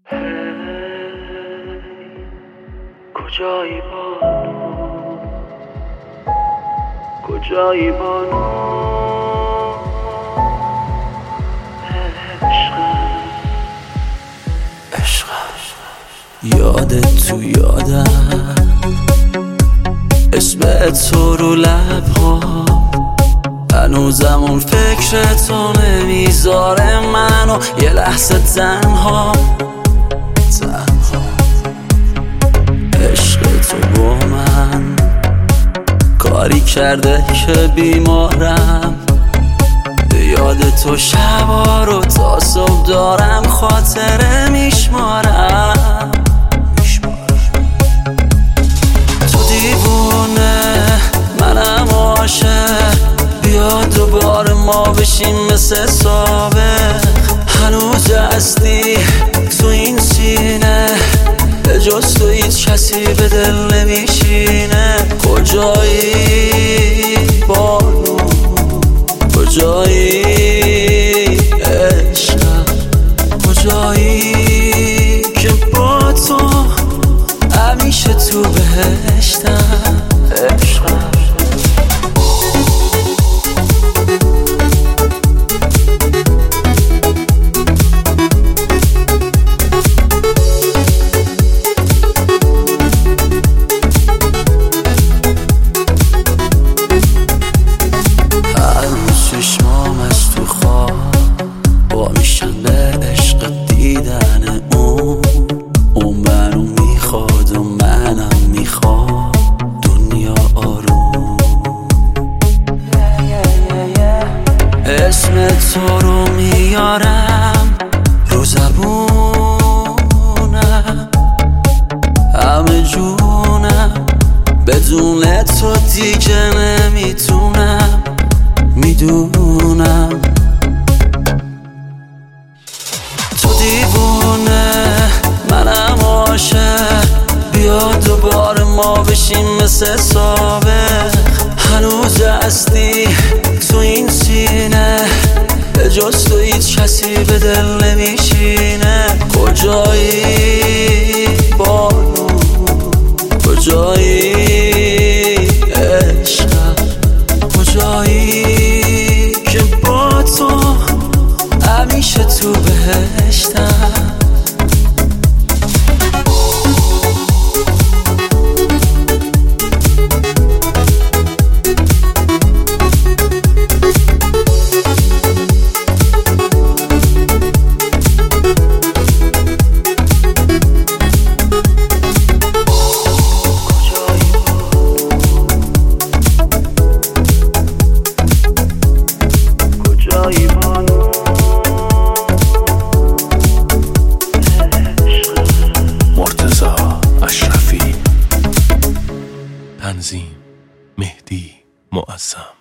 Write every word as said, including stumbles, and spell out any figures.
کجایی بانو کجایی بانو عشق عشق یادت تو یادم اسم تو رو لبها هنوزم اون فکر تو نمیذاره منو یه لحظه تنها تنها عشق تو با من کاری کرده که بیمارم یاد تو شبا رو تا صبح دارم خاطره میشمارم تو دیوونه منم عاشق بیا دوباره ما بشیم مثل سابق هنوز هستی تو این سینه به جز تو هیچ کسی به دل نمیشینه کجایی بانو کجایی عشقم کجایی که با تو همیشه تو بهشتم عشقم چشمام از تو خواب با میشن به عشق دیدن اون اون منو میخواد و منم میخواد دنیا آروم اسم تو رو میارم رو زبونم همه جونم بدون تو دیگه نمیتونم میدونم تو دیوونه منم عاشق بیا دوباره ما بشیم مثل سابق هنوز هستی تو این سینه به جز تو هیچ کسی به دل نمیشینه کجایی بانو کجایی عشقم کجایی که با تو همیشه تو بهشتم تنظیم مهدی معظم.